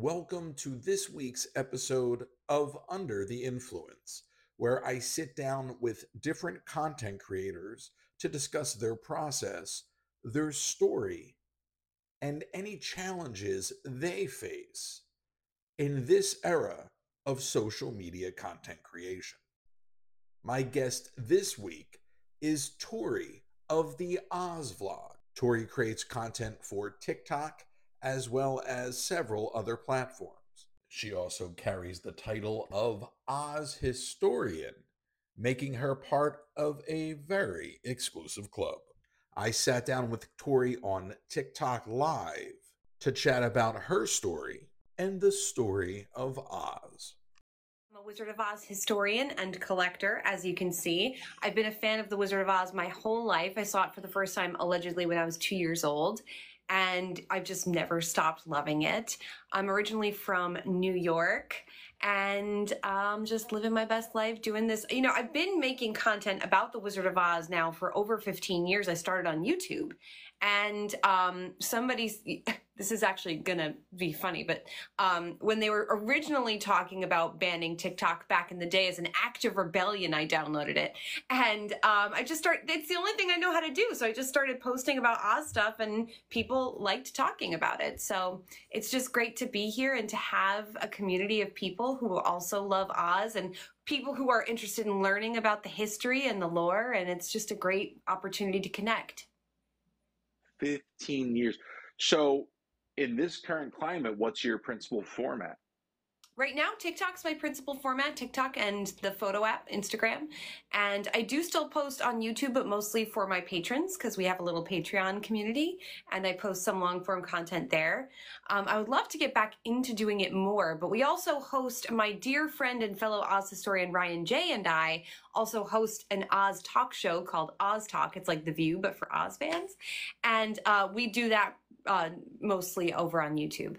Welcome to this week's episode of Under the Influence, where I sit down with different content creators to discuss their process, their story, and any challenges they face in this era of social media content creation. My guest this week is Tori of the Oz Vlog. Tori creates content for TikTok as well as several other platforms. She also carries the title of Oz Historian, making her part of a very exclusive club. I sat down with Tori on TikTok Live to chat about her story and the story of Oz. I'm a Wizard of Oz historian and collector, as you can see. I've been a fan of the Wizard of Oz my whole life. I saw it for the first time allegedly when I was 2 years old, and I've just never stopped loving it. I'm originally from New York, and just living my best life doing this. You know, I've been making content about the Wizard of Oz now for over 15 years. I started on YouTube, and this is actually gonna be funny, but when they were originally talking about banning TikTok back in the day as an act of rebellion, I downloaded it. And it's the only thing I know how to do. So I just started posting about Oz stuff and people liked talking about it. So it's just great to be here and to have a community of people who also love Oz and people who are interested in learning about the history and the lore. And it's just a great opportunity to connect. 15 years. So in this current climate, what's your principal format? Right now, TikTok's my principal format, TikTok and the photo app, Instagram. And I do still post on YouTube, but mostly for my patrons because we have a little Patreon community and I post some long form content there. I would love to get back into doing it more, but we also host, my dear friend and fellow Oz historian Ryan J and I also host an Oz talk show called Oz Talk. It's like The View, but for Oz fans. And we do that mostly over on YouTube.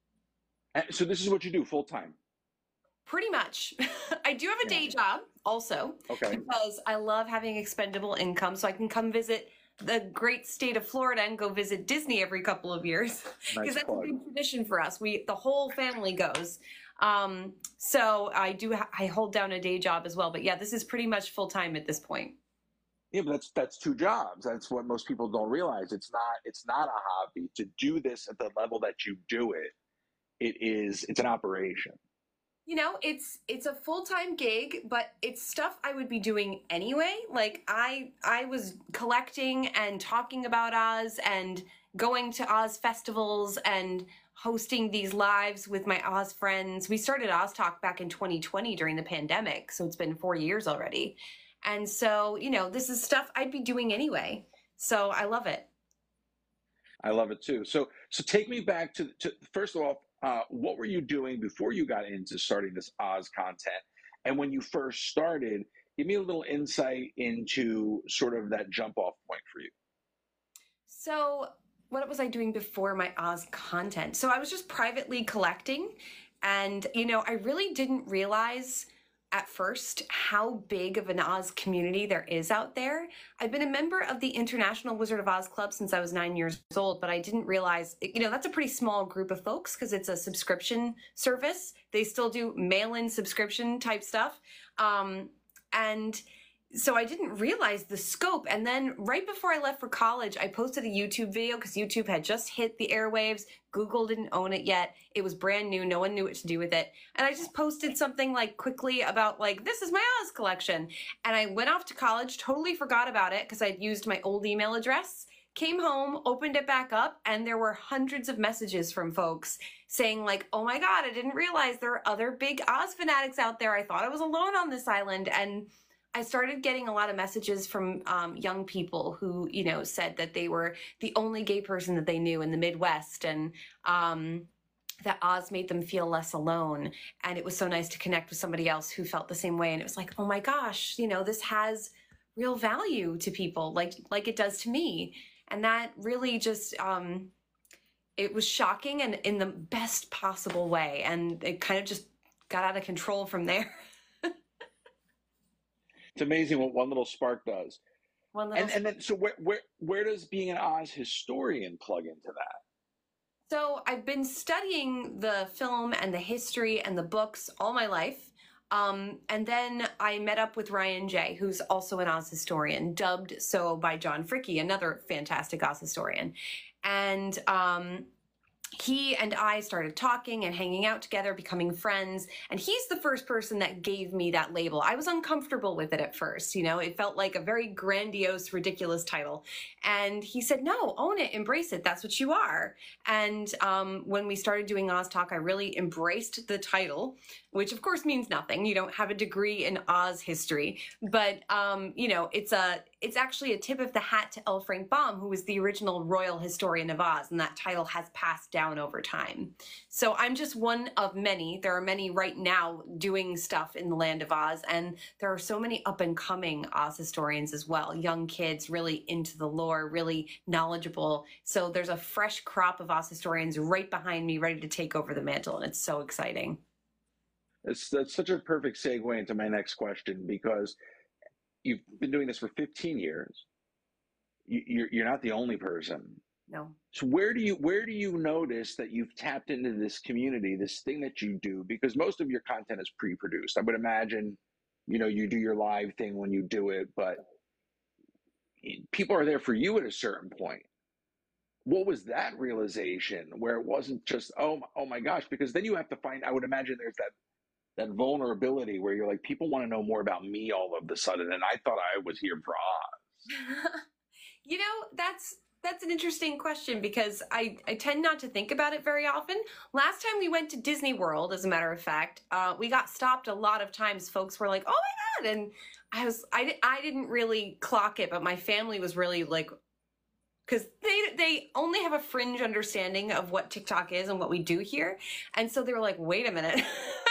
So this is what you do full time? Pretty much. I do have a day job also, because I love having expendable income, so I can come visit the great state of Florida and go visit Disney every couple of years, because that's a big tradition for us. The whole family goes. So I hold down a day job as well, but yeah, this is pretty much full time at this point. Yeah, but that's two jobs. That's what most people don't realize. It's not a hobby. To do this at the level that you do it, it's an operation. You know, it's a full-time gig, but it's stuff I would be doing anyway. Like I was collecting and talking about Oz and going to Oz festivals and hosting these lives with my Oz friends. We started Oz Talk back in 2020 during the pandemic, so it's been 4 years already. And so, you know, this is stuff I'd be doing anyway. So I love it. I love it too. So take me back to first of all, what were you doing before you got into starting this Oz content? And when you first started, give me a little insight into sort of that jump off point for you. So what was I doing before my Oz content? So I was just privately collecting. And, you know, I really didn't realize at first how big of an Oz community there is out there. I've been a member of the International Wizard of Oz Club since I was 9 years old, but I didn't realize, you know, that's a pretty small group of folks because it's a subscription service. They still do mail-in subscription type stuff. And so I didn't realize the scope. And then right before I left for college, I posted a YouTube video because YouTube had just hit the airwaves. Google didn't own it yet. It was brand new. No one knew what to do with it. And I just posted something like quickly about like, this is my Oz collection. And I went off to college, totally forgot about it because I'd used my old email address, came home, opened it back up, and there were hundreds of messages from folks saying like, oh my God, I didn't realize there are other big Oz fanatics out there. I thought I was alone on this island. And I started getting a lot of messages from young people who, you know, said that they were the only gay person that they knew in the Midwest and that Oz made them feel less alone. And it was so nice to connect with somebody else who felt the same way. And it was like, oh my gosh, you know, this has real value to people like it does to me. And that really just, it was shocking and in the best possible way. And it kind of just got out of control from there. It's amazing what one little spark does. And then, so where does being an Oz historian plug into that? So I've been studying the film and the history and the books all my life. And then I met up with Ryan Jay, who's also an Oz historian, dubbed so by John Fricke, another fantastic Oz historian. And he and I started talking and hanging out together, becoming friends. And he's the first person that gave me that label. I was uncomfortable with it at first. You know, it felt like a very grandiose, ridiculous title. And he said, no, own it, embrace it. That's what you are. And when we started doing Oz Talk, I really embraced the title, which of course means nothing. You don't have a degree in Oz history, but you know, it's actually a tip of the hat to L. Frank Baum, who was the original royal historian of Oz, and that title has passed down over time. So I'm just one of many. There are many right now doing stuff in the land of Oz, and there are so many up and coming Oz historians as well. Young kids really into the lore, really knowledgeable. So there's a fresh crop of Oz historians right behind me, ready to take over the mantle, and it's so exciting. That's such a perfect segue into my next question, because you've been doing this for 15 years. You're not the only person. No. So where do you notice that you've tapped into this community, this thing that you do? Because most of your content is pre-produced. I would imagine, you know, you do your live thing when you do it, but people are there for you at a certain point. What was that realization where it wasn't just, oh my gosh, because then you have to find, I would imagine there's that vulnerability where you're like, people want to know more about me all of a sudden, and I thought I was here for Oz. You know, that's an interesting question, because I tend not to think about it very often. Last time we went to Disney World, as a matter of fact, we got stopped a lot of times. Folks were like, oh my God. And I didn't really clock it, but my family was really like, because they only have a fringe understanding of what TikTok is and what we do here. And so they were like, wait a minute.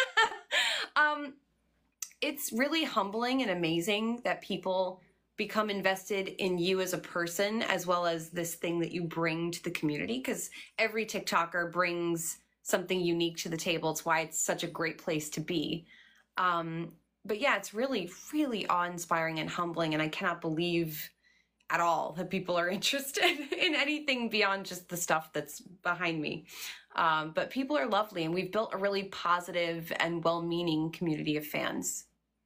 It's really humbling and amazing that people become invested in you as a person, as well as this thing that you bring to the community, because every TikToker brings something unique to the table. It's why it's such a great place to be. But yeah, it's really, really awe-inspiring and humbling, and I cannot believe at all that people are interested in anything beyond just the stuff that's behind me. But people are lovely, and we've built a really positive and well-meaning community of fans.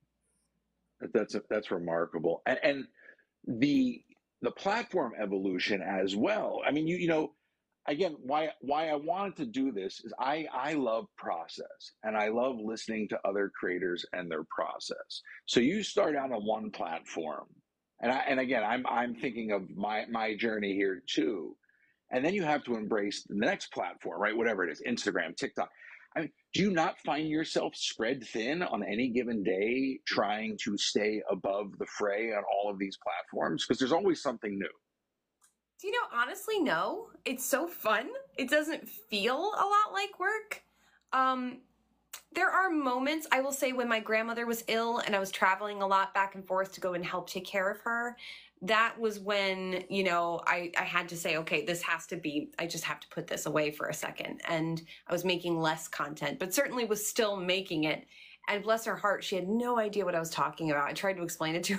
That's remarkable, and the platform evolution as well. I mean, you know, again, why I wanted to do this is I love process, and I love listening to other creators and their process. So you start out on one platform, and again, I'm thinking of my journey here too, and then you have to embrace the next platform, right? Whatever it is, Instagram, TikTok. I mean, do you not find yourself spread thin on any given day trying to stay above the fray on all of these platforms? Because there's always something new. Do you know, honestly, no. It's so fun. It doesn't feel a lot like work. There are moments, I will say, when my grandmother was ill and I was traveling a lot back and forth to go and help take care of her. That was when, you know, I had to say, okay, this has to be, I just have to put this away for a second. And I was making less content, but certainly was still making it. And bless her heart, she had no idea what I was talking about. I tried to explain it to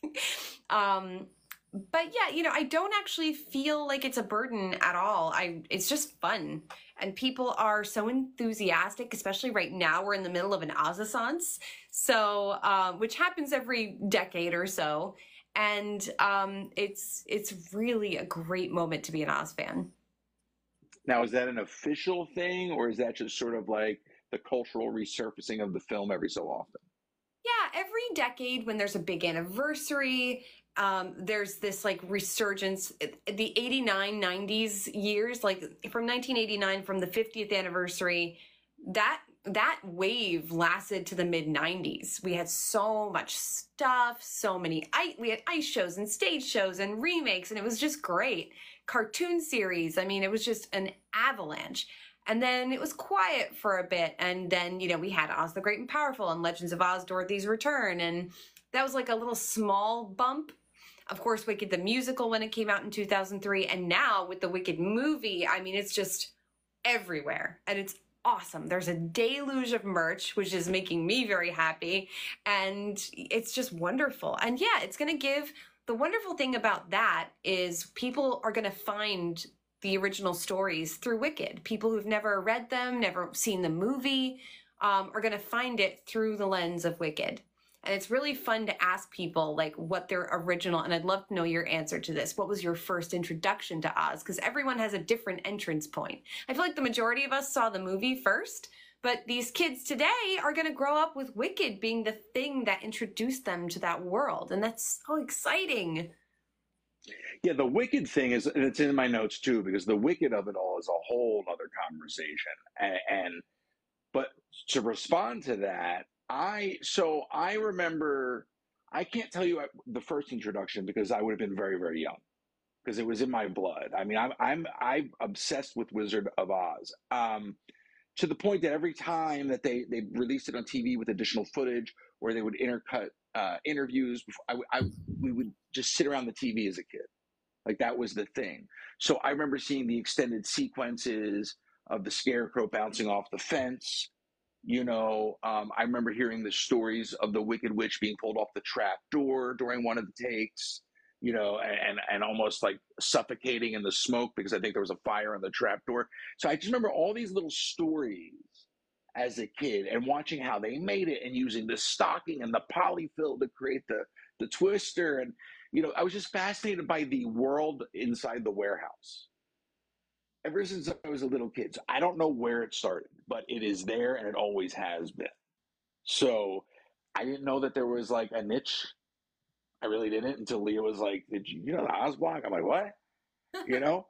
her. But yeah, you know, I don't actually feel like it's a burden at all. It's just fun. And people are so enthusiastic, especially right now. We're in the middle of an Ozassance, so which happens every decade or so. And it's really a great moment to be an Oz fan. Now, is that an official thing, or is that just sort of like the cultural resurfacing of the film every so often? Yeah, every decade when there's a big anniversary, there's this like resurgence. The 89, 90s years, like from 1989, from the 50th anniversary, that wave lasted to the mid 90s. We had so much stuff, we had ice shows and stage shows and remakes, and it was just great. Cartoon series, I mean, it was just an avalanche. And then it was quiet for a bit, and then, you know, we had Oz the Great and Powerful and Legends of Oz, Dorothy's Return, and that was like a little small bump. Of course, Wicked the musical when it came out in 2003, and now with the Wicked movie, I mean, it's just everywhere, and it's awesome. There's a deluge of merch, which is making me very happy, and it's just wonderful. And yeah, it's going to give, the wonderful thing about that is people are going to find the original stories through Wicked. People who've never read them, never seen the movie, are going to find it through the lens of Wicked. And it's really fun to ask people like what their original, and I'd love to know your answer to this. What was your first introduction to Oz? Because everyone has a different entrance point. I feel like the majority of us saw the movie first, but these kids today are going to grow up with Wicked being the thing that introduced them to that world. And that's so exciting. Yeah, the Wicked thing is, and it's in my notes too, because the Wicked of it all is a whole other conversation. But to respond to that, I remember, I can't tell you the first introduction because I would have been very, very young because it was in my blood. I mean, I'm obsessed with Wizard of Oz. To the point that every time that they released it on TV with additional footage, or they would intercut interviews, we would just sit around the TV as a kid. Like that was the thing. So I remember seeing the extended sequences of the Scarecrow bouncing off the fence. I remember hearing the stories of the Wicked Witch being pulled off the trap door during one of the takes, and almost like suffocating in the smoke because I think there was a fire on the trap door. So I just remember all these little stories as a kid and watching how they made it and using the stocking and the polyfill to create the twister. And, I was just fascinated by the world inside the warehouse ever since I was a little kid. So I don't know where it started, but it is there and it always has been. So I didn't know that there was like a niche. I really didn't until Leah was like, "Did you know the Oz block?" I'm like, "What?" You know.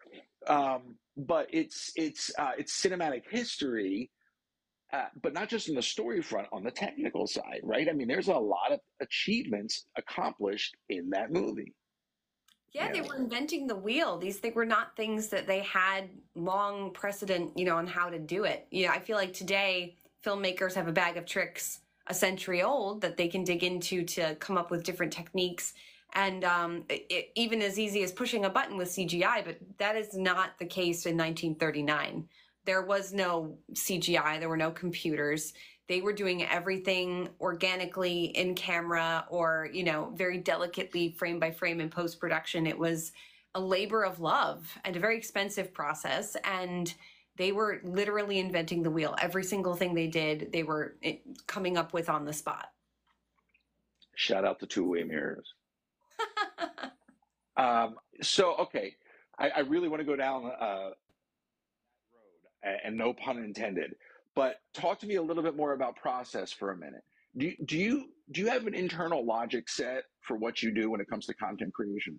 But it's cinematic history, but not just in the story front, on the technical side, right? I mean, there's a lot of achievements accomplished in that movie. Yeah, they were inventing the wheel. These were not things that they had long precedent, on how to do it. I feel like today filmmakers have a bag of tricks a century old that they can dig into to come up with different techniques. And even as easy as pushing a button with CGI, but that is not the case in 1939. There was no CGI. There were no computers. They were doing everything organically in camera or, very delicately frame by frame in post-production. It was a labor of love and a very expensive process. And they were literally inventing the wheel. Every single thing they did, they were coming up with on the spot. Shout out to two-way mirrors. Okay, I really want to go down that road, and no pun intended. But talk to me a little bit more about process for a minute. Do you have an internal logic set for what you do when it comes to content creation?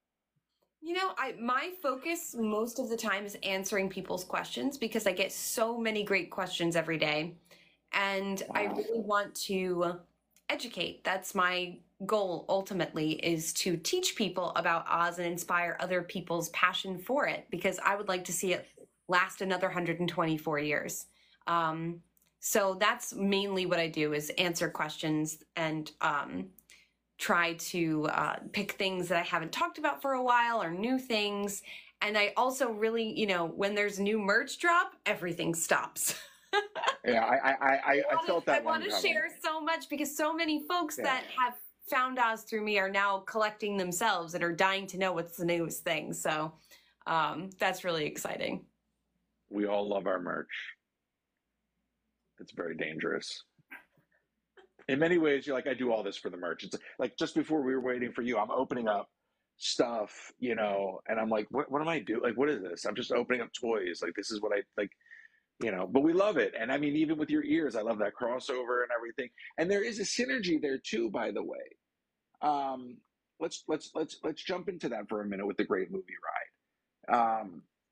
My focus most of the time is answering people's questions because I get so many great questions every day. And wow. I really want to educate. That's my goal ultimately, is to teach people about Oz and inspire other people's passion for it, because I would like to see it last another 124 years. So that's mainly what I do, is answer questions and try to pick things that I haven't talked about for a while or new things. And I also really, when there's new merch drop, everything stops. Yeah, I felt that. I want to share so much because so many folks that have found Oz through me are now collecting themselves and are dying to know what's the newest thing. So that's really exciting. We all love our merch. It's very dangerous. In many ways, you're like, I do all this for the merch. It's like just before we were waiting for you, I'm opening up stuff, and I'm like, what am I doing? Like, what is this? I'm just opening up toys. Like, this is what I like, but we love it. And I mean, even with your ears, I love that crossover and everything. And there is a synergy there too, by the way. Let's jump into that for a minute with the Great Movie Ride.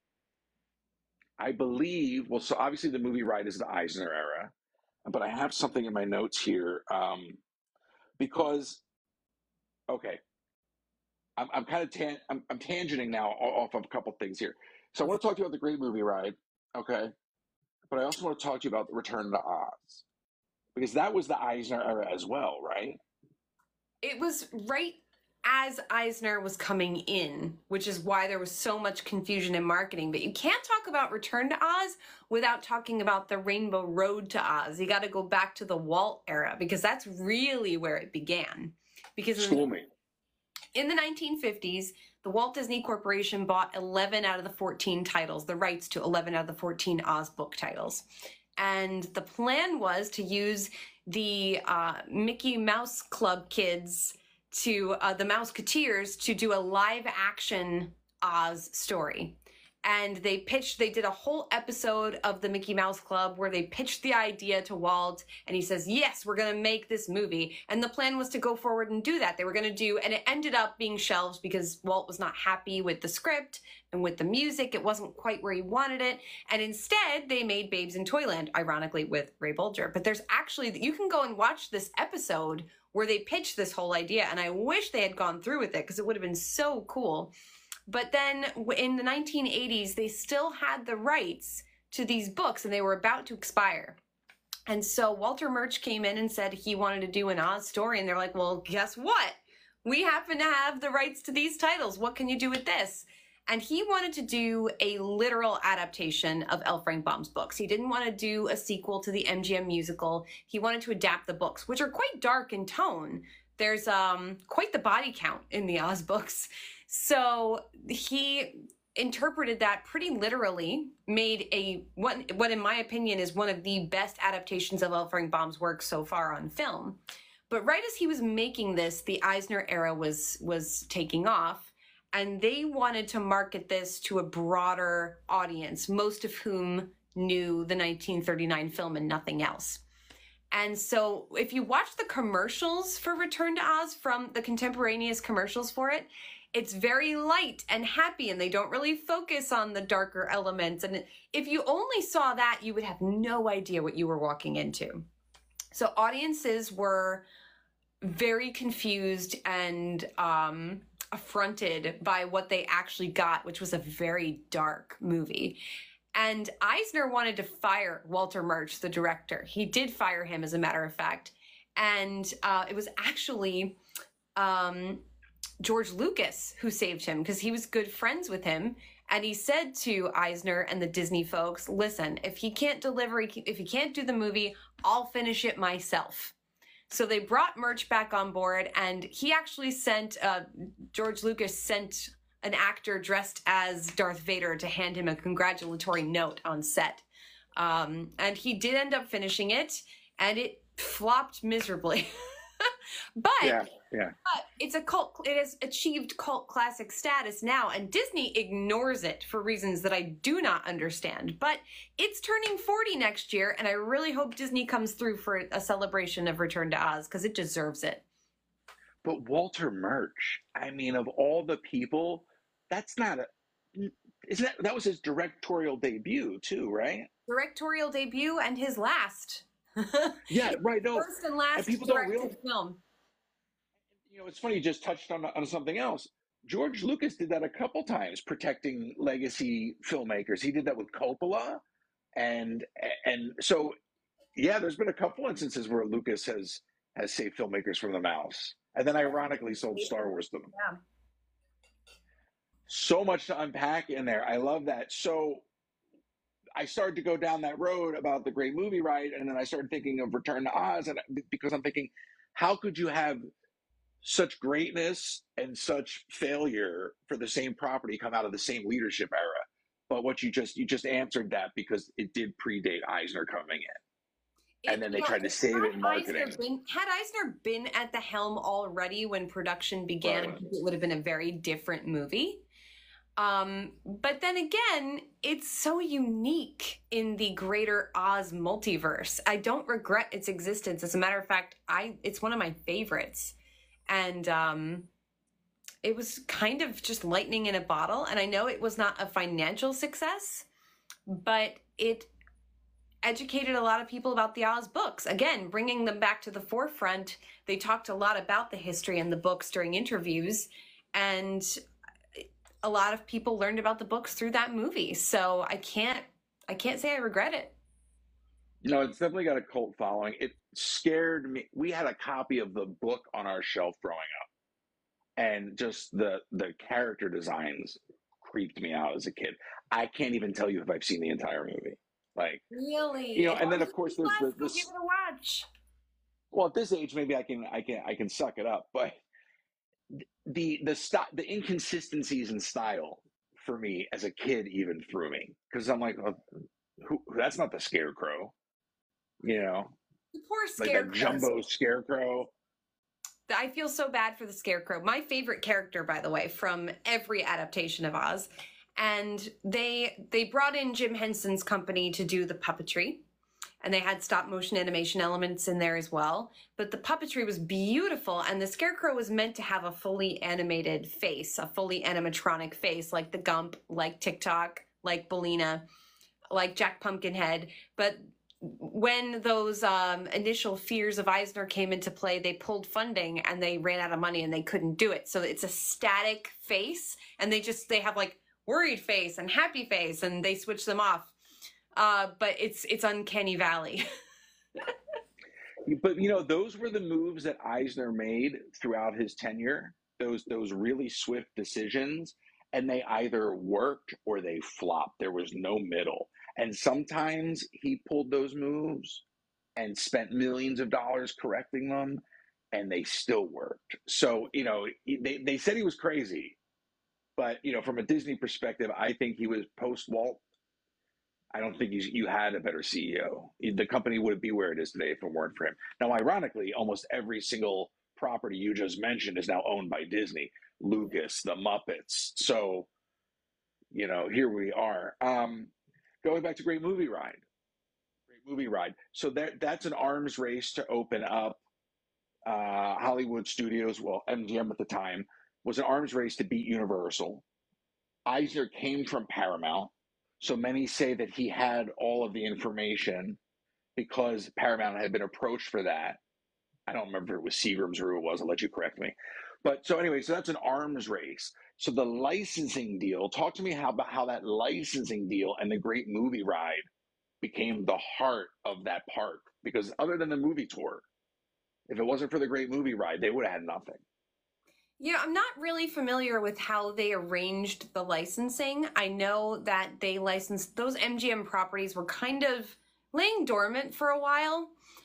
I believe, so obviously the movie ride is the Eisner era, but I have something in my notes here because, okay, I'm kind of I'm tangenting now off of a couple things here. So I want to talk to you about the Great Movie Ride, okay, but I also want to talk to you about the Return to Oz, because that was the Eisner era as well, right? It was right as Eisner was coming in, which is why there was so much confusion in marketing. But you can't talk about Return to Oz without talking about the Rainbow Road to Oz. You got to go back to the Walt era, because that's really where it began. Because School me. In the 1950s, the Walt Disney Corporation bought 11 out of the 14 titles, the rights to 11 out of the 14 Oz book titles. And the plan was to use the Mickey Mouse Club kids to the Mouseketeers to do a live action Oz story. And they did a whole episode of the Mickey Mouse Club where they pitched the idea to Walt, and he says, yes, we're going to make this movie. And the plan was to go forward and do that. They were going to do, and it ended up being shelved because Walt was not happy with the script and with the music. It wasn't quite where he wanted it. And instead, they made Babes in Toyland, ironically, with Ray Bolger. But there's actually, you can go and watch this episode where they pitched this whole idea, and I wish they had gone through with it because it would have been so cool. But then in the 1980s, they still had the rights to these books and they were about to expire. And so Walter Murch came in and said he wanted to do an Oz story. And they're like, well, guess what? We happen to have the rights to these titles. What can you do with this? And he wanted to do a literal adaptation of L. Frank Baum's books. He didn't want to do a sequel to the MGM musical. He wanted to adapt the books, which are quite dark in tone. There's quite the body count in the Oz books. So he interpreted that pretty literally, made what in my opinion is one of the best adaptations of L. Frank Baum's work so far on film. But right as he was making this, the Eisner era was taking off, and they wanted to market this to a broader audience, most of whom knew the 1939 film and nothing else. And so if you watch the commercials for Return to Oz, from the contemporaneous commercials for it, it's very light and happy, and they don't really focus on the darker elements. And if you only saw that, you would have no idea what you were walking into. So audiences were very confused and affronted by what they actually got, which was a very dark movie. And Eisner wanted to fire Walter Murch, the director. He did fire him, as a matter of fact. And it was actually George Lucas who saved him, because he was good friends with him. And he said to Eisner and the Disney folks, listen, if he can't deliver, if he can't do the movie, I'll finish it myself. So they brought Murch back on board, and he actually George Lucas sent an actor dressed as Darth Vader to hand him a congratulatory note on set. And he did end up finishing it, and it flopped miserably. But it's a cult. It has achieved cult classic status now, and Disney ignores it for reasons that I do not understand. But it's turning 40 next year, and I really hope Disney comes through for a celebration of Return to Oz, because it deserves it. But Walter Murch, I mean, of all the people, that was his directorial debut too, right? Directorial debut and his last. Yeah, right. No, first and last people directed don't realize, film. You know, it's funny. You just touched on something else. George Lucas did that a couple times, protecting legacy filmmakers. He did that with Coppola, and so yeah, there's been a couple instances where Lucas has saved filmmakers from the mouse, and then ironically sold Star Wars to them. Yeah. So much to unpack in there. I love that. So I started to go down that road about the great movie, right? And then I started thinking of Return to Oz, and because I'm thinking, how could you have such greatness and such failure for the same property come out of the same leadership era? But what you just answered that, because it did predate Eisner coming in. And then they tried to save it in marketing. Had Eisner been at the helm already when production began, I think it would have been a very different movie. But then again, it's so unique in the greater Oz multiverse. I don't regret its existence. As a matter of fact, it's one of my favorites. And it was kind of just lightning in a bottle. And I know it was not a financial success, but it educated a lot of people about the Oz books. Again, bringing them back to the forefront. They talked a lot about the history in the books during interviews, and a lot of people learned about the books through that movie. So I can't say I regret it. You know, it's definitely got a cult following. It scared me. We had a copy of the book on our shelf growing up, and just the character designs creeped me out as a kid. I can't even tell you if I've seen the entire movie. Like, really, you know, and then of course there's this. Give it a watch. Well, at this age, maybe I can suck it up, but the inconsistencies in style for me as a kid even threw me because I'm like, oh, that's not the Scarecrow, you know, The poor like that scarecrows. jumbo Scarecrow. I feel so bad for the Scarecrow. My favorite character, by the way, from every adaptation of Oz. And they brought in Jim Henson's company to do the puppetry. And they had stop motion animation elements in there as well. But the puppetry was beautiful, and the Scarecrow was meant to have a fully animated face, a fully animatronic face, like the Gump, like TikTok, like Belina, like Jack Pumpkinhead. But when those initial fears of Eisner came into play, they pulled funding and they ran out of money and they couldn't do it. So it's a static face, and they have like worried face and happy face, and they switch them off. But it's Uncanny Valley. But those were the moves that Eisner made throughout his tenure. Those really swift decisions, and they either worked or they flopped. There was no middle. And sometimes he pulled those moves and spent millions of dollars correcting them, and they still worked. So they said he was crazy, but from a Disney perspective, I think he was post Walt. I don't think you had a better CEO. The company wouldn't be where it is today if it weren't for him. Now, ironically, almost every single property you just mentioned is now owned by Disney, Lucas, the Muppets. So, here we are. Going back to Great Movie Ride. Great Movie Ride. So that's an arms race to open up Hollywood Studios. Well, MGM at the time was an arms race to beat Universal. Eisner came from Paramount. So many say that he had all of the information because Paramount had been approached for that. I don't remember if it was Seagram's or who it was. I'll let you correct me. But so anyway, so that's an arms race. So the licensing deal, talk to me about how that licensing deal and the Great Movie Ride became the heart of that park. Because other than the movie tour, if it wasn't for the Great Movie Ride, they would have had nothing. Yeah, I'm not really familiar with how they arranged the licensing. I know that they licensed those MGM properties were kind of laying dormant for a while.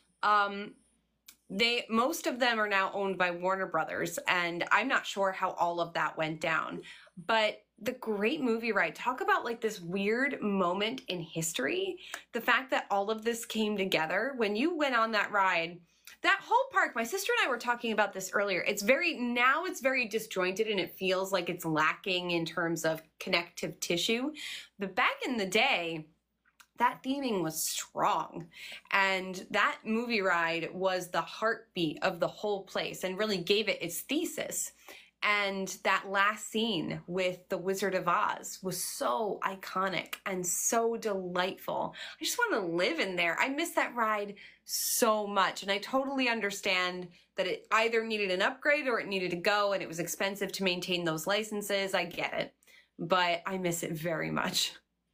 Most of them are now owned by Warner Brothers, and I'm not sure how all of that went down. But the Great Movie Ride, talk about like this weird moment in history. The fact that all of this came together when you went on that ride. That whole park, my sister and I were talking about this earlier. It's very disjointed and it feels like it's lacking in terms of connective tissue. But back in the day, that theming was strong. And that movie ride was the heartbeat of the whole place and really gave it its thesis. And that last scene with the Wizard of Oz was so iconic and so delightful. I just want to live in there. I miss that ride so much. And I totally understand that it either needed an upgrade or it needed to go, and it was expensive to maintain those licenses. I get it. But I miss it very much.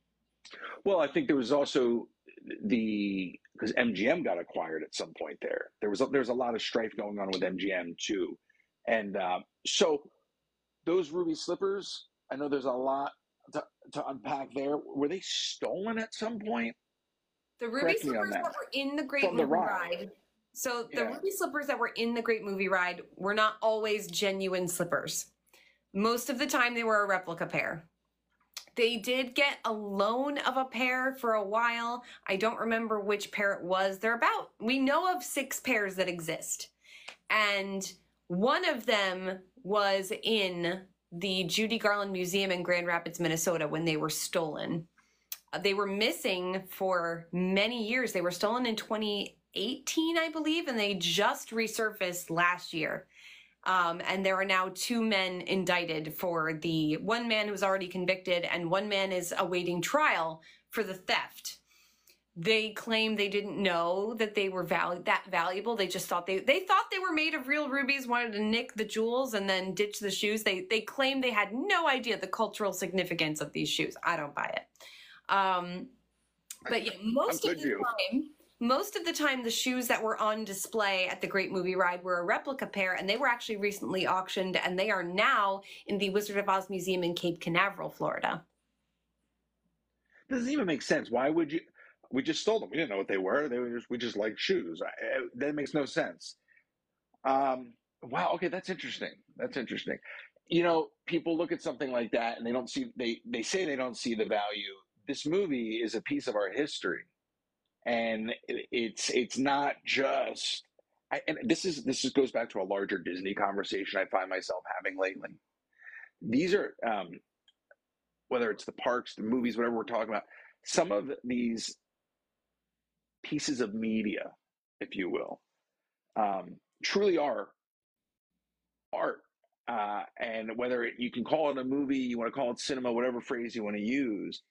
Well, I think there was also because MGM got acquired at some point there. There's a lot of strife going on with MGM too. And so those ruby slippers, I know there's a lot to unpack there. Were they stolen at some point? The ruby slippers that were in the Great Movie Ride. So the ruby slippers that were in the Great Movie Ride were not always genuine slippers. Most of the time they were a replica pair. They did get a loan of a pair for a while. I don't remember which pair it was. We know of 6 pairs that exist. And one of them was in the Judy Garland Museum in Grand Rapids, Minnesota, when they were stolen. They were missing for many years. They were stolen in 2018, I believe, and they just resurfaced last year. And there are now 2 men indicted for the one man who was already convicted, and one man is awaiting trial for the theft. They claim they didn't know that they were that valuable. They just thought they thought they were made of real rubies, wanted to nick the jewels and then ditch the shoes. They claim they had no idea the cultural significance of these shoes. I don't buy it. But yeah, most of the time, the shoes that were on display at the Great Movie Ride were a replica pair, and they were actually recently auctioned, and they are now in the Wizard of Oz Museum in Cape Canaveral, Florida. Doesn't even make sense. Why would you? We just stole them. We didn't know what they were. We just liked shoes. That makes no sense. Wow. Okay, that's interesting. That's interesting. You know, people look at something like that and they don't see they say they don't see the value. This movie is a piece of our history, and it's not just. And this goes back to a larger Disney conversation I find myself having lately. These are whether it's the parks, the movies, whatever we're talking about. Some of these pieces of media, if you will, truly are art. And whether you can call it a movie, you want to call it cinema, whatever phrase you want to use,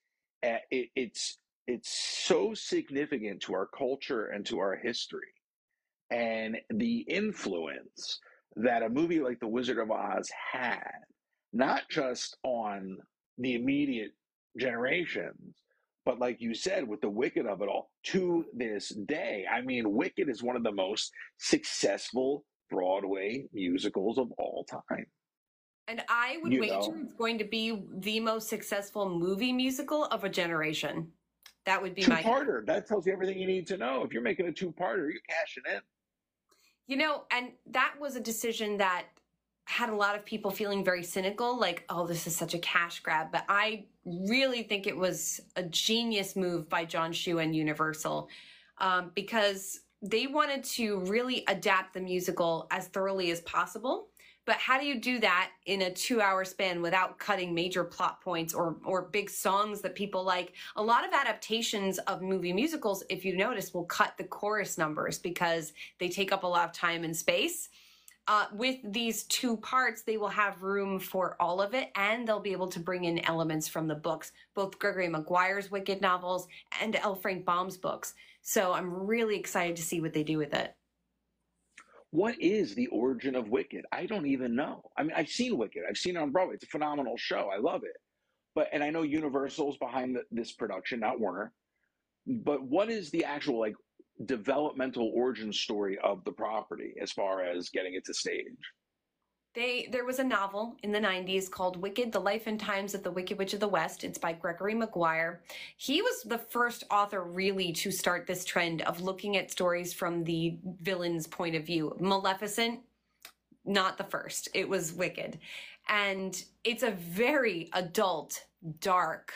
it's so significant to our culture and to our history, and the influence that a movie like The Wizard of Oz had, not just on the immediate generations, but like you said, with the Wicked of it all, to this day. I mean, Wicked is one of the most successful Broadway musicals of all time. And I would You wager know, it's going to be the most successful movie musical of a generation. That would be my guess. two-parter. That tells you everything you need to know. If you're making a two-parter, you're cashing in. You know, and that was a decision that had a lot of people feeling very cynical, like, oh, this is such a cash grab. But I really think it was a genius move by John Shu and Universal, because they wanted to really adapt the musical as thoroughly as possible. But how do you do that in a 2 hour span without cutting major plot points or big songs that people like? A lot of adaptations of movie musicals, if you notice, will cut the chorus numbers because they take up a lot of time and space. With these two parts, they will have room for all of it, and they'll be able to bring in elements from the books, both Gregory Maguire's Wicked novels and L. Frank Baum's books. So I'm really excited to see what they do with it. What is the origin of Wicked? I don't even know. I mean, I've seen Wicked. I've seen it on Broadway. It's a phenomenal show. I love it. And I know Universal's behind this production, not Warner. But what is the actual like developmental origin story of the property as far as getting it to stage? There was a novel in the 90s called Wicked, The Life and Times of the Wicked Witch of the West. It's by Gregory Maguire. He was the first author really to start this trend of looking at stories from the villain's point of view. Maleficent, not the first. It was Wicked. And it's a very adult, dark,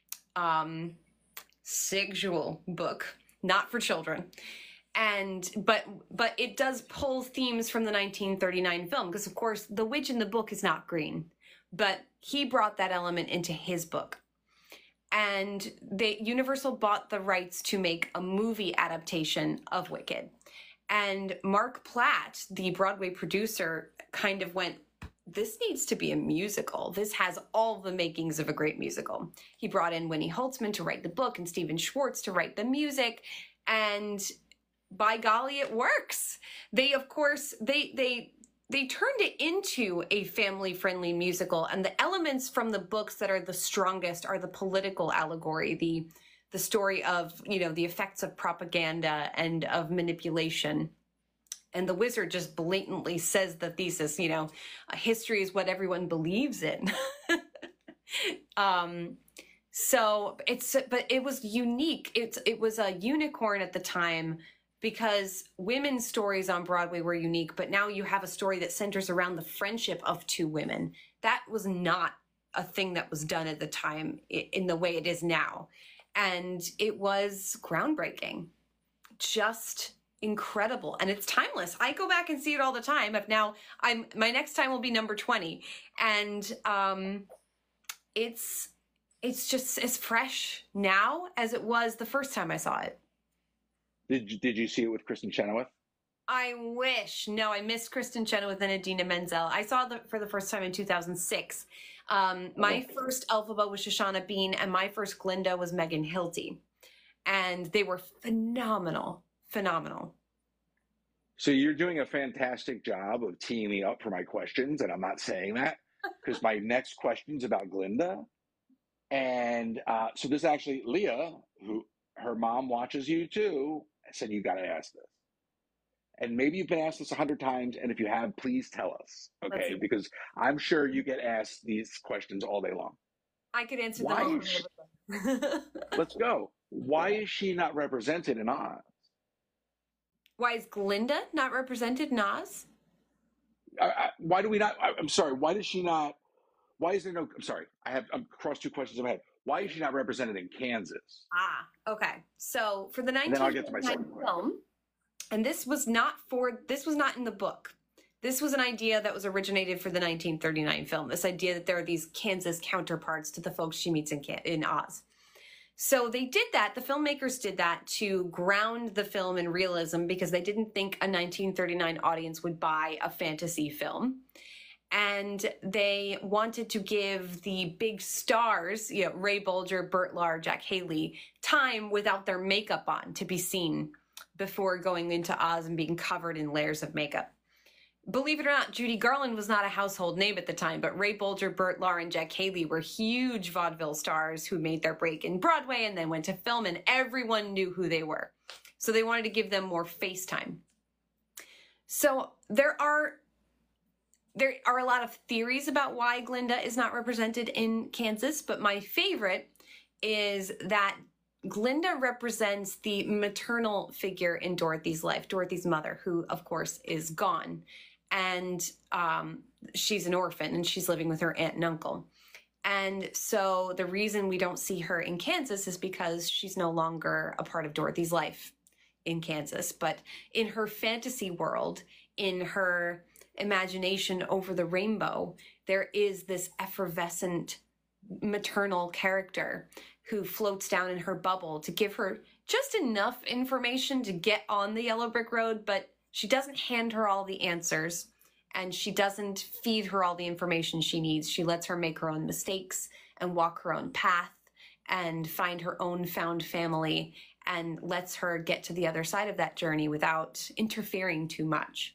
sexual book, not for children. And but it does pull themes from the 1939 film, because of course the witch in the book is not green, but he brought that element into his book. And Universal bought the rights to make a movie adaptation of Wicked. And Mark Platt, the Broadway producer, kind of went, this needs to be a musical. This has all the makings of a great musical. He brought in Winnie Holtzman to write the book and Stephen Schwartz to write the music. And by golly, it works. They, of course, they turned it into a family-friendly musical, and the elements from the books that are the strongest are the political allegory, the story of, you know, the effects of propaganda and of manipulation. And the wizard just blatantly says the thesis, you know, history is what everyone believes in. But it was unique. It was a unicorn at the time, because women's stories on Broadway were unique, but now you have a story that centers around the friendship of two women. That was not a thing that was done at the time in the way it is now. And it was groundbreaking, just incredible. And it's timeless. I go back and see it all the time. My next time will be number 20. And it's just as fresh now as it was the first time I saw it. Did you see it with Kristen Chenoweth? I wish. No, I missed Kristen Chenoweth and Idina Menzel. I saw it for the first time in 2006. My first Elphaba was Shoshana Bean, and my first Glinda was Megan Hilty. And they were phenomenal, phenomenal. So you're doing a fantastic job of teeing me up for my questions, and I'm not saying that because my next question's about Glinda. And so this actually, Leah, who her mom watches you too, said you got to ask this. And maybe you've been asked this 100 times, and if you have, please tell us, okay? Because I'm sure you get asked these questions all day long. I could answer them all. Let's go. Why is she not represented in Oz? Why is Glinda not represented in Oz? why do we not? I'm sorry. Why does she not? Why is there no? I'm sorry. I'm crossed two questions in my head. Why is she not represented in Kansas? Okay. So for the And then I'll get to my 1939 second question. film, and this was not in the book. This was an idea that was originated for the 1939 film. This idea that there are these Kansas counterparts to the folks she meets in Oz. So they did that. The filmmakers did that to ground the film in realism because they didn't think a 1939 audience would buy a fantasy film. And they wanted to give the big stars, Ray Bolger, Burt Lahr, Jack Haley, time without their makeup on to be seen before going into Oz and being covered in layers of makeup. Believe it or not, Judy Garland was not a household name at the time, but Ray Bolger, Burt Lahr, and Jack Haley were huge vaudeville stars who made their break in Broadway and then went to film, and everyone knew who they were. So they wanted to give them more face time. So there are a lot of theories about why Glinda is not represented in Kansas, but my favorite is that Glinda represents the maternal figure in Dorothy's life, Dorothy's mother, who, of course, is gone. And she's an orphan, and she's living with her aunt and uncle. And so the reason we don't see her in Kansas is because she's no longer a part of Dorothy's life in Kansas. But in her fantasy world, in her imagination over the rainbow, there is this effervescent maternal character who floats down in her bubble to give her just enough information to get on the yellow brick road, but she doesn't hand her all the answers, and she doesn't feed her all the information she needs. She lets her make her own mistakes and walk her own path and find her own found family, and lets her get to the other side of that journey without interfering too much.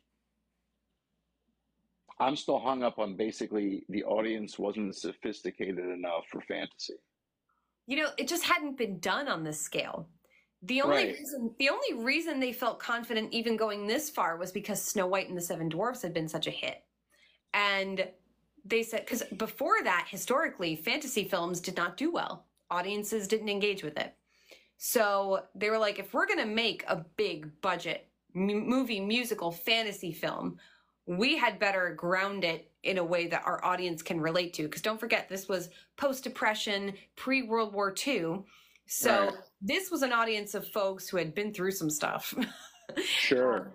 I'm still hung up on basically the audience wasn't sophisticated enough for fantasy. It just hadn't been done on this scale. The only reason they felt confident even going this far was because Snow White and the Seven Dwarfs had been such a hit. And they said, because before that, historically, fantasy films did not do well. Audiences didn't engage with it. So they were like, if we're going to make a big budget movie, musical, fantasy film, we had better ground it in a way that our audience can relate to. Because don't forget, this was post-Depression, pre-World War II. So This was an audience of folks who had been through some stuff. Sure.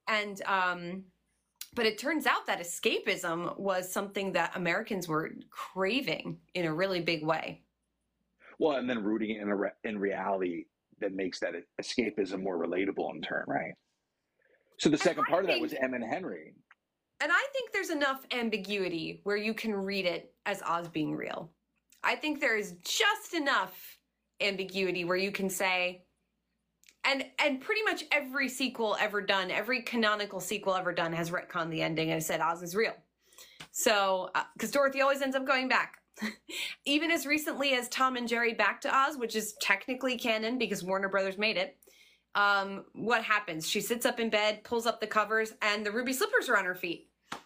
But it turns out that escapism was something that Americans were craving in a really big way. Well, and then rooting in reality that makes that escapism more relatable in turn, right? So the second part of that was Em and Henry. And I think there's enough ambiguity where you can read it as Oz being real. I think there is just enough ambiguity where you can say, and pretty much every sequel ever done, every canonical sequel ever done has retconned the ending and said Oz is real. So, because Dorothy always ends up going back. Even as recently as Tom and Jerry Back to Oz, which is technically canon because Warner Brothers made it, what happens? She sits up in bed, pulls up the covers, and the ruby slippers are on her feet.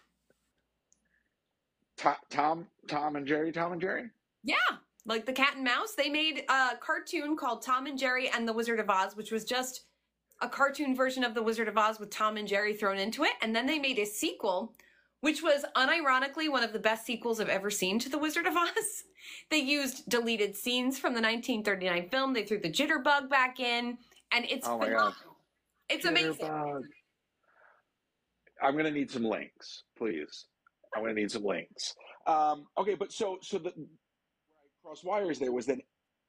Tom and Jerry? Yeah, like the cat and mouse. They made a cartoon called Tom and Jerry and the Wizard of Oz, which was just a cartoon version of the Wizard of Oz with Tom and Jerry thrown into it. And then they made a sequel, which was unironically one of the best sequels I've ever seen to the Wizard of Oz. They used deleted scenes from the 1939 film. They threw the jitterbug back in, and it's phenomenal. It's amazing. I'm going to need some links, please. I'm going to need some links. Okay, but so the cross wires there was that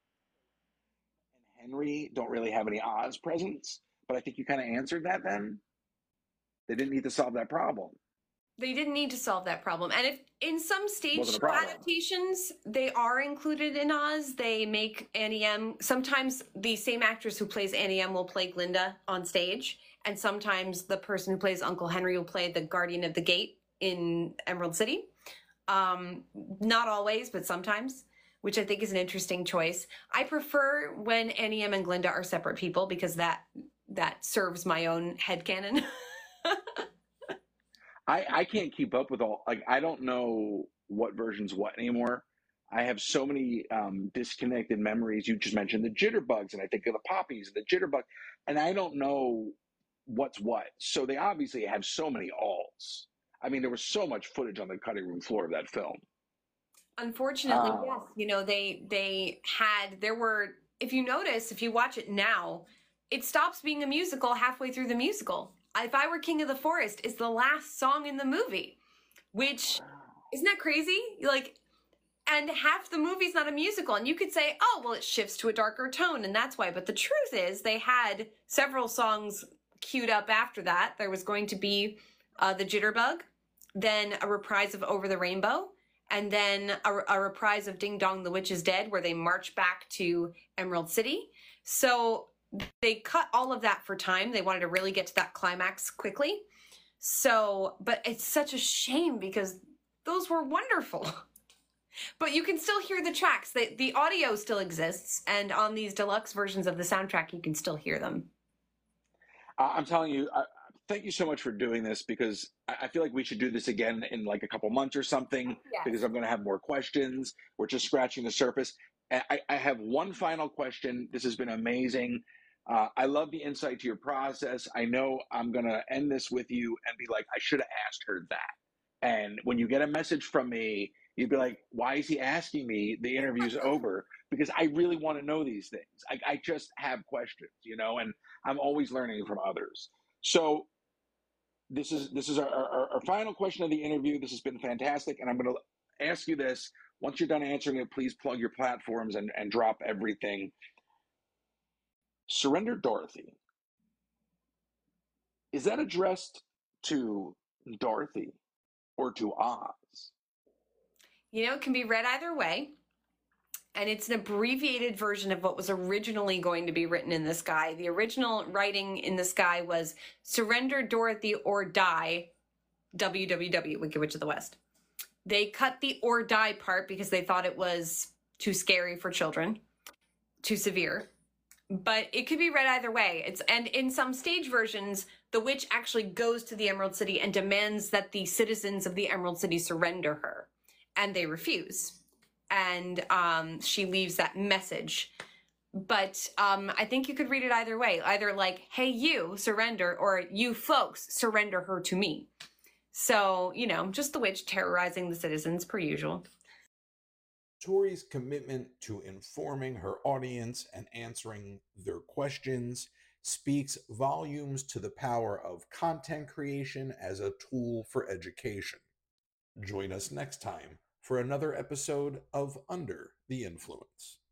and Henry don't really have any Oz presence, but I think you kind of answered that then. They didn't need to solve that problem. They didn't need to solve that problem. And if in some stage adaptations, they are included in Oz. They make Annie M. Sometimes the same actress who plays Annie M will play Glinda on stage. And sometimes the person who plays Uncle Henry will play the Guardian of the Gate in Emerald City. Not always, but sometimes, which I think is an interesting choice. I prefer when Annie M and Glinda are separate people because that serves my own headcanon. I can't keep up with all, like, I don't know what version's what anymore. I have so many disconnected memories. You just mentioned the jitterbugs, and I think of the poppies and the jitterbug, and I don't know what's what. So they obviously have so many alls. I mean, there was so much footage on the cutting room floor of that film. Unfortunately, yes. Uh, There were, if you notice, if you watch it now, it stops being a musical halfway through the musical. If I Were King of the Forest is the last song in the movie, which isn't that crazy? Like, and half the movie's not a musical. And you could say, oh, well, it shifts to a darker tone, and that's why. But the truth is, they had several songs queued up after that. There was going to be The Jitterbug, then a reprise of Over the Rainbow, and then a reprise of Ding Dong, the Witch is Dead, where they march back to Emerald City. So they cut all of that for time. They wanted to really get to that climax quickly. So, but it's such a shame because those were wonderful. But you can still hear the tracks. The audio still exists, and on these deluxe versions of the soundtrack, you can still hear them. I'm telling you, thank you so much for doing this, because I feel like we should do this again in like a couple months or something, Yes. because I'm going to have more questions. We're just scratching the surface. I have one final question. This has been amazing. I love the insight to your process. I know I'm going to end this with you and be like, I should have asked her that. And when you get a message from me, you'd be like, why is he asking me? The interview's over, because I really want to know these things. I just have questions, and I'm always learning from others. So this is our final question of the interview. This has been fantastic. And I'm going to ask you this. Once you're done answering it, please plug your platforms and drop everything. Surrender Dorothy. Is that addressed to Dorothy or to Oz? It can be read either way. And it's an abbreviated version of what was originally going to be written in the sky. The original writing in the sky was Surrender Dorothy or Die, WWW, Wicked Witch of the West. They cut the or die part because they thought it was too scary for children, too severe. But it could be read either way. And in some stage versions, the witch actually goes to the Emerald City and demands that the citizens of the Emerald City surrender her. And they refuse. And she leaves that message. But I think you could read it either way. Either like, hey, you, surrender, or you folks, surrender her to me. So, just the witch terrorizing the citizens per usual. Tori's commitment to informing her audience and answering their questions speaks volumes to the power of content creation as a tool for education. Join us next time for another episode of Under the Influence.